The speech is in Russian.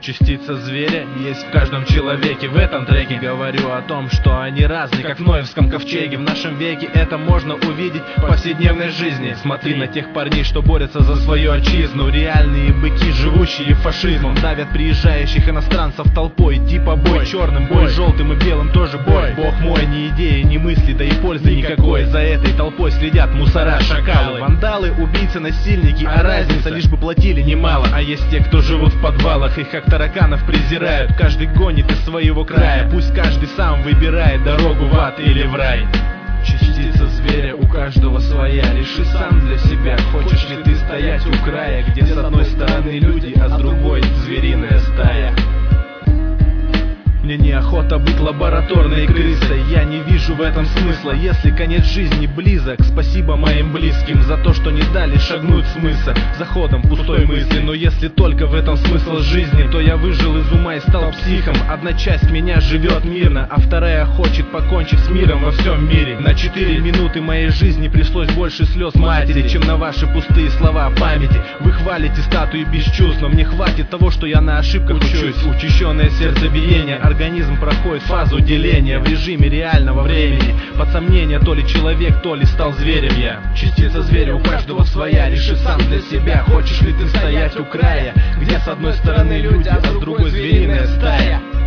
Частица зверя есть в каждом человеке. В этом треке говорю о том, что они разные, как в Ноевском ковчеге. В нашем веке это можно увидеть в повседневной жизни. Смотри на тех парней, что борются за свою отчизну. Реальные быки, живущие фашизмом, давят приезжающих иностранцев толпой. Типа бой черным, бой желтым и белым тоже бой. Бог мой, ни идеи, ни мысли, да и пользы никакой. За этой толпой следят мусора, шакалы, вандалы, убийцы, насильники. А разница, лишь бы платили немало. А есть те, кто живут в подвалах, их как тараканов презирают. Каждый гонит из своего края, пусть каждый сам выбирает дорогу в ад или в рай. Частица зверя у каждого своя. Реши сам для себя, хочешь ли ты стоять у края, где с одной стороны люди, а с другой звериная стая. Мне неохота быть лабораторной крысой, я не вижу в этом смысла. Если конец жизни близок, спасибо моим близким за то, что не дали шагнуть с мыса за ходом пустой мысли. Но если только в этом смысл жизни, то я выжил из ума и стал психом. Одна часть меня живет мирно, а вторая хочет покончить с миром во всем мире. На 4 минуты моей жизни пришлось больше слез матери, чем на ваши пустые слова памяти. Вы хвалите статуи без чувств, но мне хватит того, что я на ошибках учусь. Учащенное сердцебиение, организм проходит фазу деления в режиме реального времени. Под сомнение, то ли человек, то ли стал зверем я. Частица зверя у каждого своя. Реши сам для себя, хочешь ли ты стоять у края, где с одной стороны люди, а с другой звериная стая.